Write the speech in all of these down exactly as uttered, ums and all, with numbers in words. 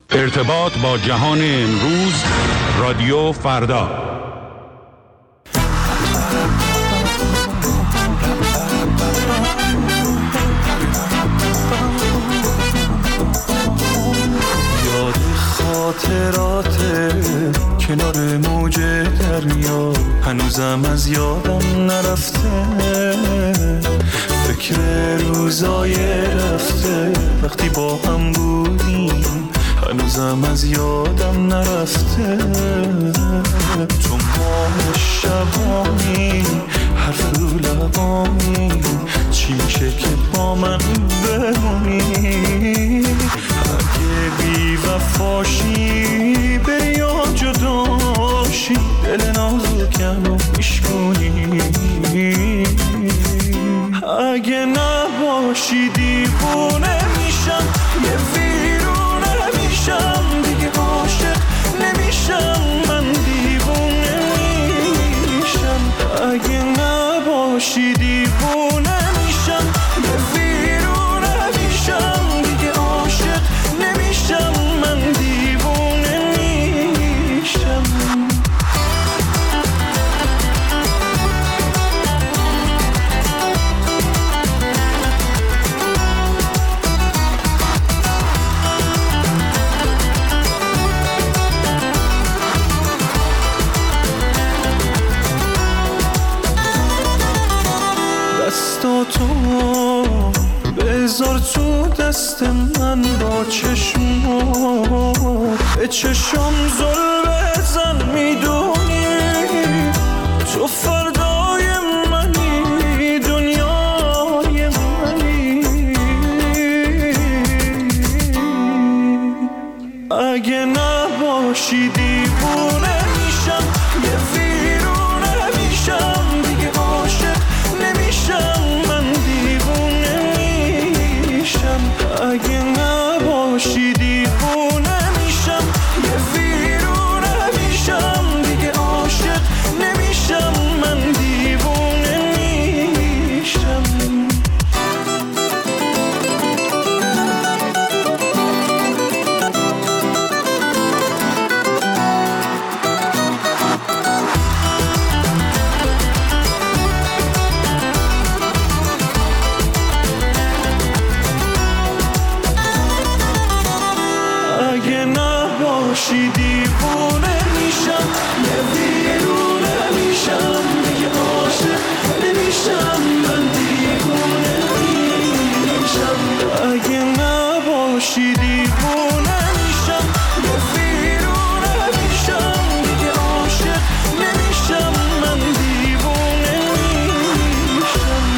ارتباط با جهان امروز، رادیو فردا. یاد خاطرات کنار موج دریا هنوزم از یادم نرفته، فکر روزای رفته وقتی با هم بودیم هنوزم از یادم نرفته. تو ماه شبانی حرف رو لبانی چی میشه که با من بمونی؟ اگه بی وفاشی بری یا جداشی دل نازکم میشکنی، اگه نباشی دیوونه میشم، یه ویرونه میشم، دیگه عاشق نمیشم، من دیوونه میشم. اگه نباشی دیوونه میشم، یه ویرونه میشم، دیگه عاشق نمیشم، من دیوونه میشم. دستاتو بذار تو دست من، با چشمات به چشم زل بزن، میدونی تو فردای منی، دنیای منی. اگه نباشی دیوونه میشم، یه ویرونه میشم، دیگه عاشق نمیشم، من دیوونه میشم. اگه نباشی دیوونه میشم، یه ویرونه میشم، دیگه عاشق نمیشم، من دیوونه میشم. اگه نباشی دیوونه میشم، یه ویرونه میشم، دیگه عاشق نمیشم، من دیوونه میشم. اگه نباشی دیوونه میشم، یه ویرونه میشم، دیگه عاشق نمیشم، من دیوونه میشم.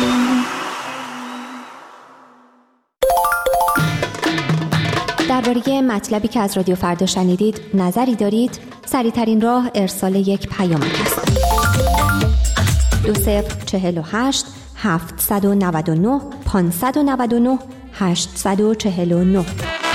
درباره مطلبی که از رادیو فردا شنیدید نظری دارید؟ سریع‌ترین راه ارسال یک پیامک است. دو صفر چهل و هشت هفتصد و نود و نه پانصد و نود و نه هشتصد و چهل و نه.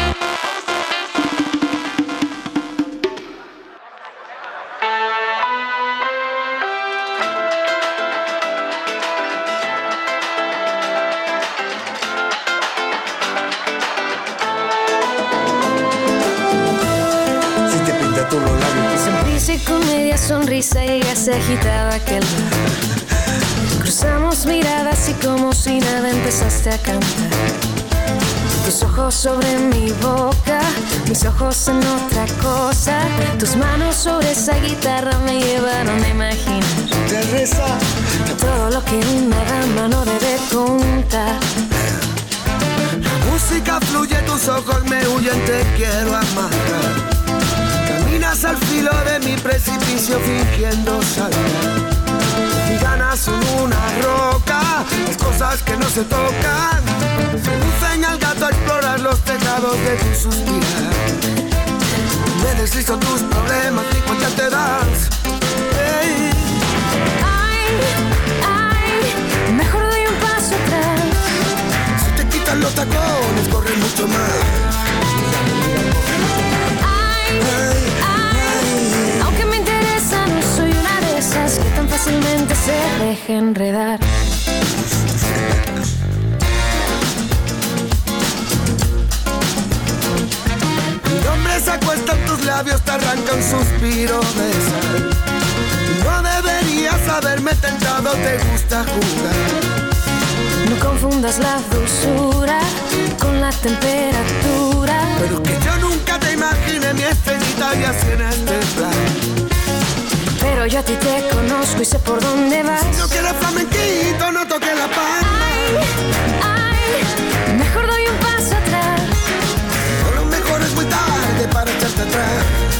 Sonrisa y ella se agitaba aquel bar. Cruzamos miradas y como si nada empezaste a cantar. Tus ojos sobre mi boca, mis ojos en otra cosa. Tus manos sobre esa guitarra me llevaron a imaginar todo lo que una dama no debe contar. La música fluye, tus ojos me huyen, te quiero amar. Caminas al filo de mi precipicio fingiendo saltar. Mis ganas son una roca, las cosas que no se tocan. Seducen al gato a explorar los tejados de tu suspirar. Me deslizo tus problemas y cuenta te das. Hey. Ay, ay, mejor doy un paso atrás. Si te quitan los tacones, corre mucho más. Ay, ay, aunque me interesa, no soy una de esas que tan fácilmente se deja enredar. Mi nombre es labios te arranca un suspiro de sal. No deberías haberme tentado, te gusta jugar. No confundas la dulzura con la temperatura. Pero que yo nunca te imaginé mi estrellita y así en este plan. Pero yo a ti te conozco y sé por dónde vas. Si no quieres flamenquito, no toques la palma. Ay, ay, mejor doy un paso atrás. O lo mejor es muy tarde para echarte atrás.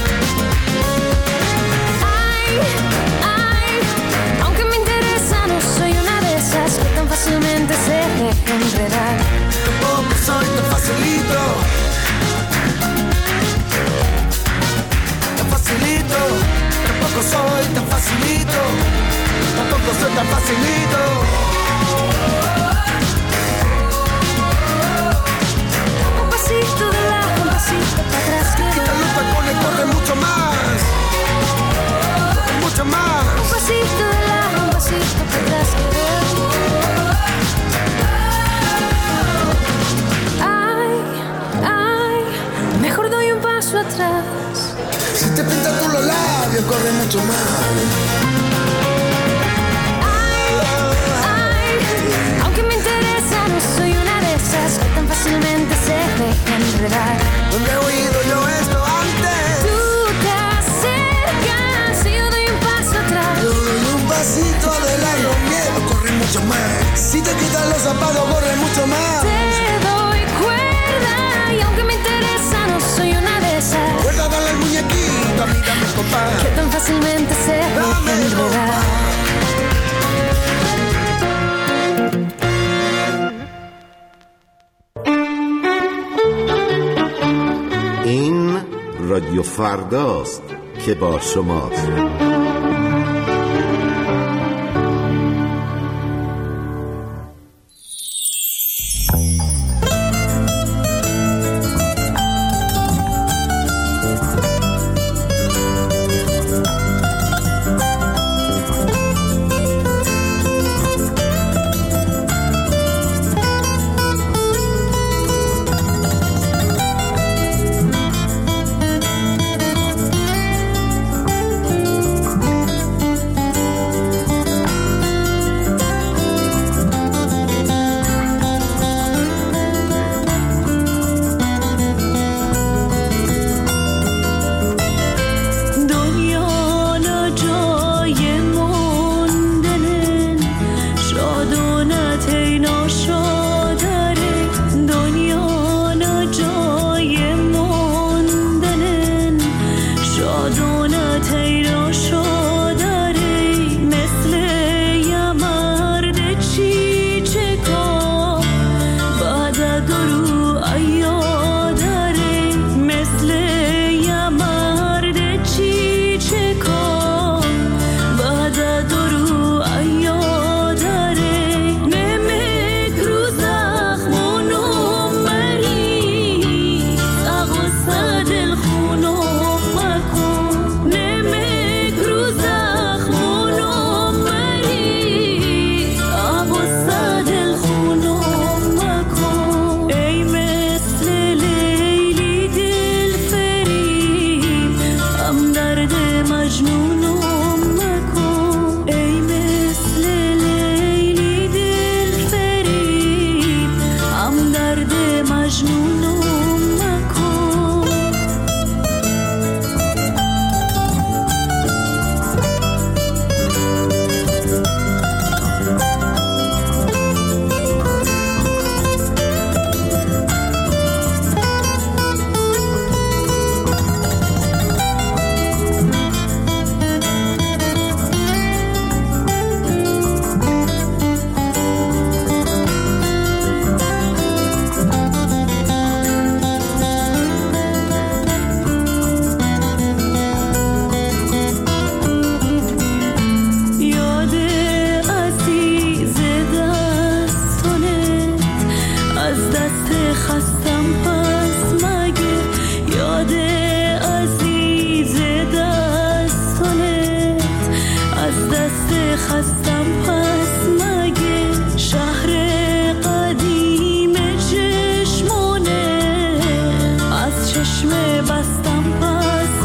Ay, ay, aunque me interesa, no soy una de esas que tan fácilmente se deja enredar. Tampoco soy tan facilito. Tan facilito. Tampoco soy tan facilito. Tampoco soy tan facilito. Un pasito de lado, un pasito para atrás. Quita los tacones, corre mucho más. Corre mucho más. Un pasito de lado, un pasito para atrás. Ay, ay, mejor doy un paso atrás. Si te pintas tú los labios, corre mucho más. Ay, ay, aunque me interesa, no soy una de esas que tan fácilmente se deja enredar. ¿Dónde he oído yo esto antes? Tú te acercas y yo doy un paso atrás. Yo doy un pasito de lado, miedo, corre mucho más. Si te quitas los zapatos, corre mucho más. Te doy cuerda y aunque me interesa, no soy una de esas. Cuerda, dale al muñequito, a mí dame compás. Que tan fácilmente se deja enredar. این رادیو فرداست که با شماست. چشم بستم پس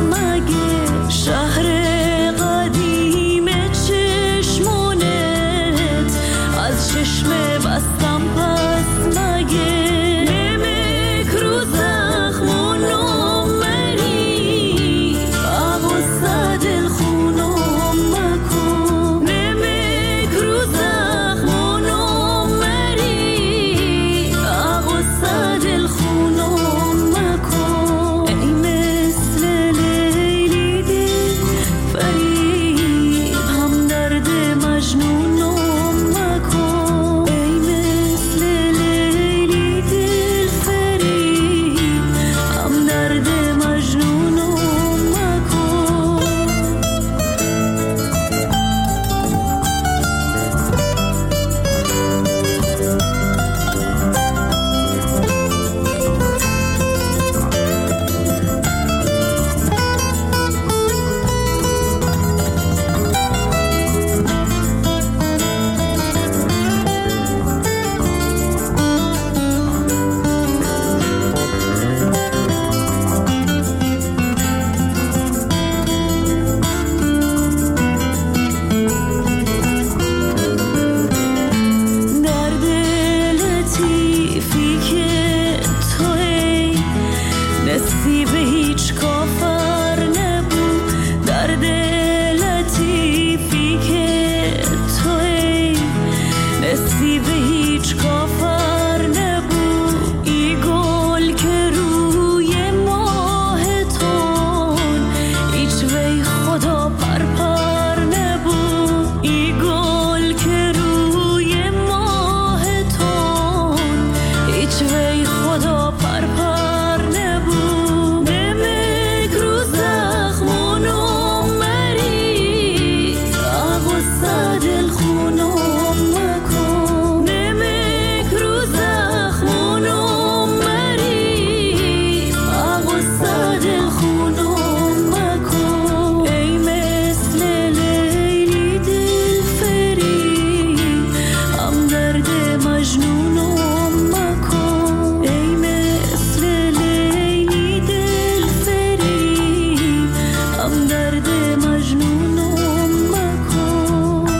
نصیب هیچ کافر نبود در دل لطیفی که توی نصیب هیچ کافر نبود ای گل که روی ماه تون هیچ وی خدا پرپر نبود ای گل که روی ماه تون هیچ وی خدا پرپر نبود نمک رو زخمونم مریض آغوسا دل خونم مکن نمک رو زخمونم مریض آغوسا دل خونم مکن ای مثل لیلی دل فریب هم درد مجنونم مکن ای مثل لیلی دل فریب هم درد مجنونم مکن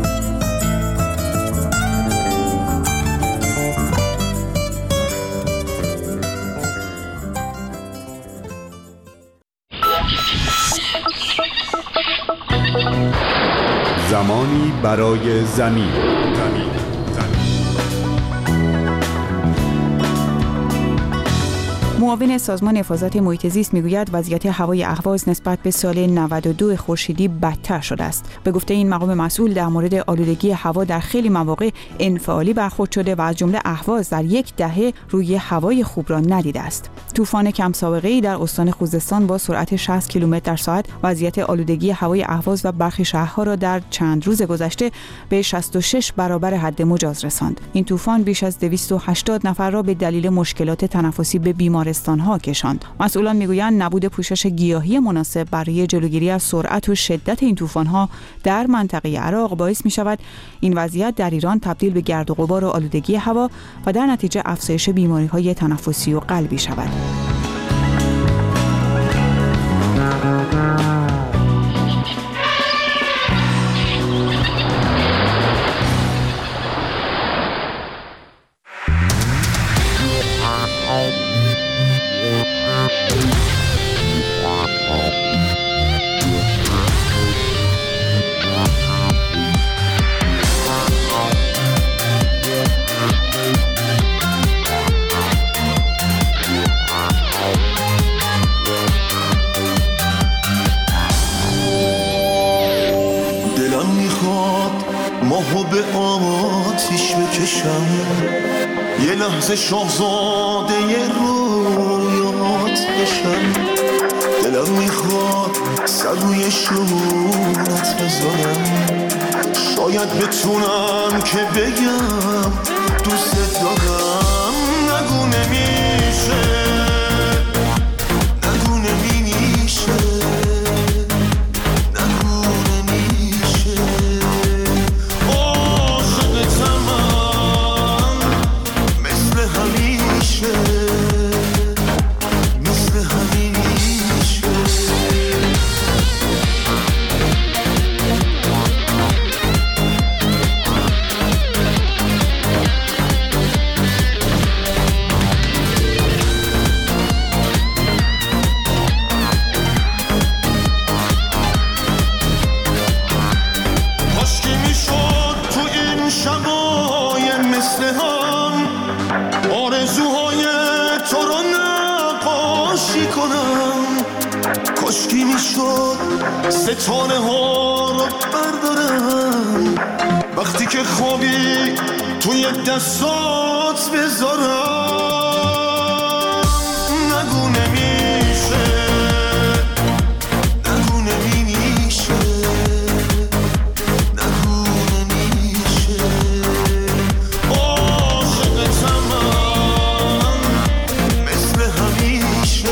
زمانی برای زمین. معاون سازمان حفاظت محیط زیست میگوید وضعیت هوای اهواز نسبت به سال نود و دو خورشیدی بدتر شده است. به گفته این مقام مسئول در مورد آلودگی هوا در خیلی مواقع انفعالی برخورد شده و از جمله اهواز در یک دهه روی هوای خوب را ندیده است. طوفان کم سابقه‌ای در استان خوزستان با سرعت شصت کیلومتر در ساعت وضعیت آلودگی هوای اهواز و برخی شهرها را در چند روز گذشته به شصت و شش برابر حد مجاز رساند. این طوفان بیش از دویست و هشتاد نفر را به دلیل مشکلات تنفسی به بیمارستان‌ها کشاند. مسئولان میگویند نبود پوشش گیاهی مناسب برای جلوگیری از سرعت و شدت این طوفان‌ها در منطقه عراق باعث می‌شود این وضعیت در ایران تبدیل به گرد و غبار و آلودگی هوا و در نتیجه افزایش بیماری‌های تنفسی و قلبی شود. ماهو به آتیش بکشم یه لحظه شاهزاده رویات بشم دلم میخواد سر روی شونت بذارم شاید بتونم که بگم دوست دارم نگو نمیشه نگو نمیشه کاشکی میشد ستاره ها رو بردارم وقتی که خوابی توی دستات بذارم نگو نمیشه نگو نمیشه نگو نمیشه عاشقتم من مثل همیشه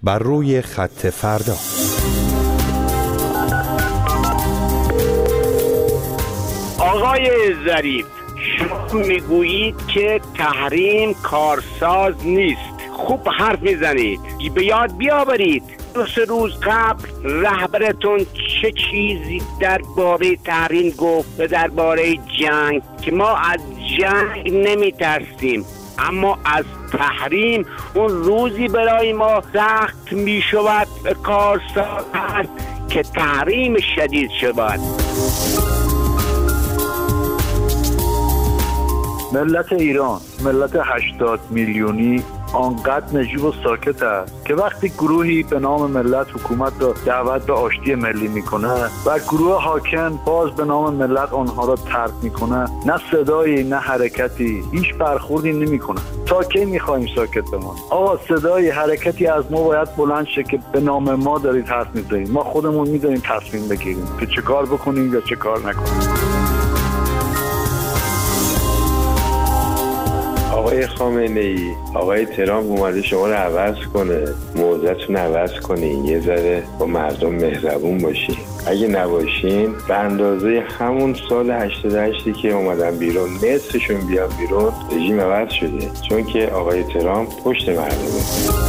بر روی خط فردا. آقای ظریف، شما میگویید که تحریم کارساز نیست. خوب حرف میزنید. به یاد بیاورید دو سه روز قبل رهبرتون چه چیزی درباره تحریم گفت و درباره جنگ، که ما از جنگ نمیترسیم اما از تحریم اون روزی برای ما سخت میشود به کارساز هست که تحریم شدید شود. ملت ایران، ملت هشتاد میلیونی آنقدر نجیب و ساکت است که وقتی گروهی به نام ملت حکومت را دعوت به آشتی ملی میکنه و گروه حاکم باز به نام ملت آنها را طرد میکنه، نه صدایی نه حرکتی، هیچ برخوردی نمیکنه. تا کی میخوایم ساکت بمانیم؟ آقا صدایی حرکتی از ما باید بلند شه که به نام ما دارید حرف میزنید. ما خودمون میدونیم تصمیم بگیریم که چه کار بکنیم یا چه کار نکنیم. آقای خامنه‌ای، آقای ترامپ اومده شما رو عوض کنه، موضعتون عوض کنین، یه ذره با مردم مهربون باشین. اگه نباشین به اندازه همون سال هشتاد و هشت که اومدن بیرون نصفشون بیان بیرون، رژیم عوض شده، چون که آقای ترامپ پشت مردمه.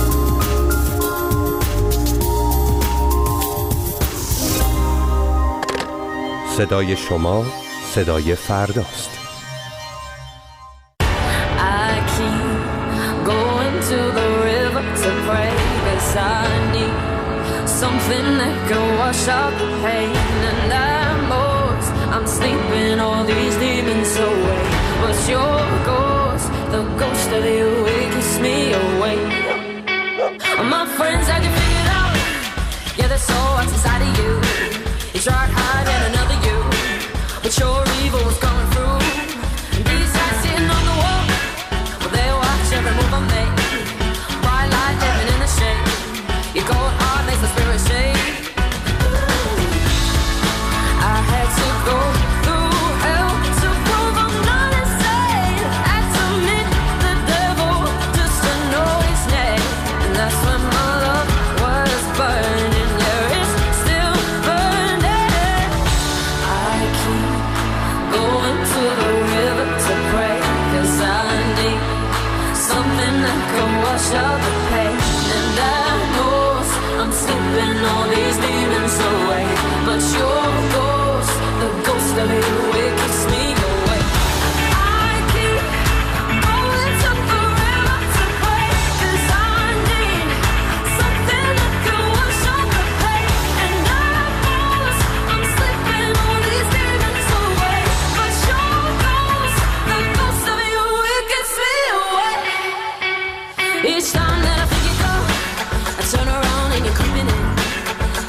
صدای شما صدای فرداست. Something that can wash out the pain, and I'm lost. I'm sleeping all these demons away, but your ghost, the ghost of you, it keeps me awake. My friends had you figured out, yeah, there's so what's inside of you. You tried hiding another you, but your evil was coming through. These eyes sitting on the wall, well, they watch every move I make. Bright light living in the shade. Your cold heart makes the spirit shake. I had to go through hell to prove I'm not insane. Had to meet the devil just to know his name. And that's when my love was burning. Yeah, it's still burning. I keep going to the river to pray, 'cause I need something that can wash out the pain. And I I'm sleeping all these demons away, but your ghost, the ghost of you, it keeps me awake. I keep going to the river to pray, 'cause I need something that can wash out the pain. And I knows I'm sleeping all these demons away, but your ghost, the ghost of you, it keeps me awake. Each time that I think you go, I turn around and you're coming in.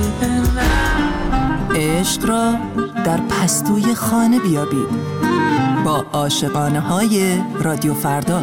عشق را در پستوی خانه بیابید با عاشقانه های رادیو فردا.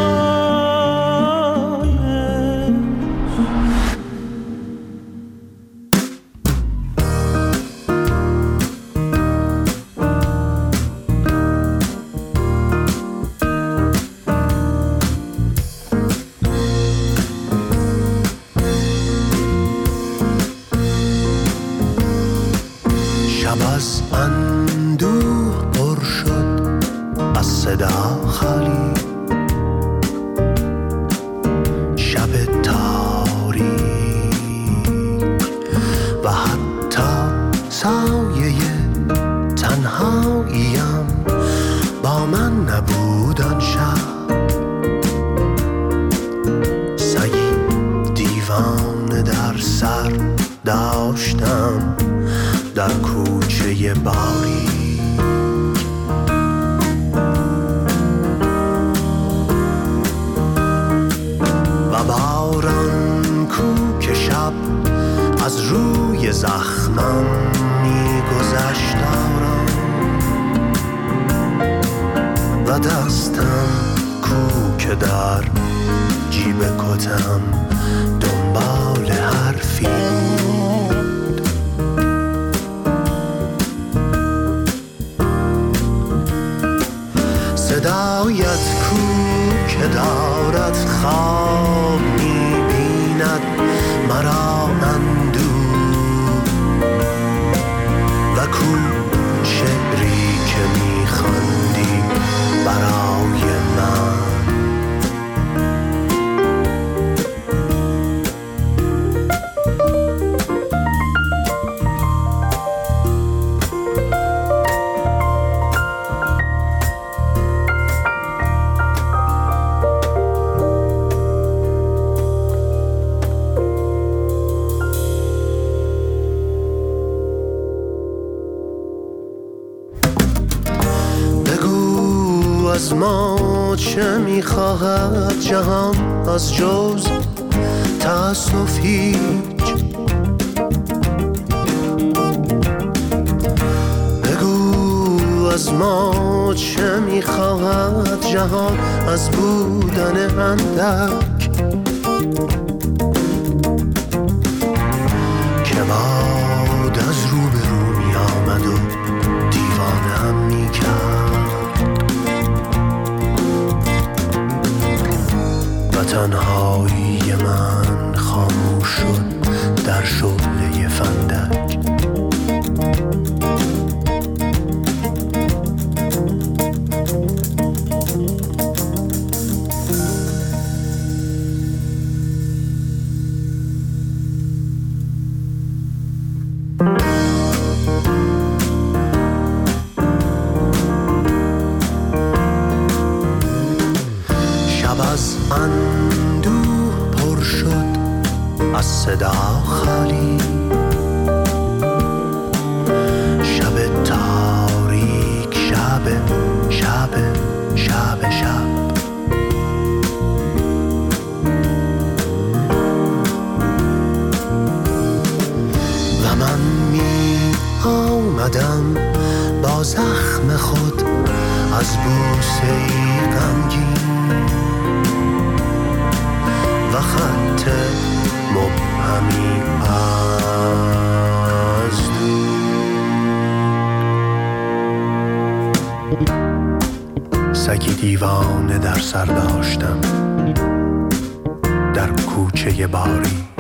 شب از اندوه پر شد از صدا خالی، شب تاریک و حتی سایه تنهاییم با من نبود آن شب. سگی دیوانه در سر داشتم در کوچه باری، و باران کو که شب از روی زخمم میگذشت آرام، و دستم کو که در جیب کتم دنبال حرفی بود. صدایت کو که دارد خواب می‌بیند مرا اندوه، و کو شعری که می‌خواندی برای من. از ما چه میخواهد جهان از جز تأسف هیچ؟ بگو از ما چه میخواهد جهان از بودن اندک، که باد از رو به رو می آمد و دیوانه هم می کرد، و تنهایی من خاموش شد در شعله فندک. اندوه پر شد از صدا خالی، شب تاریک، شب شب شب شب و من می آمدم با زخم خود از بوسه ای غمگین و خط مبهمی از دور. سگی دیوانه در سر داشتم در کوچه باری،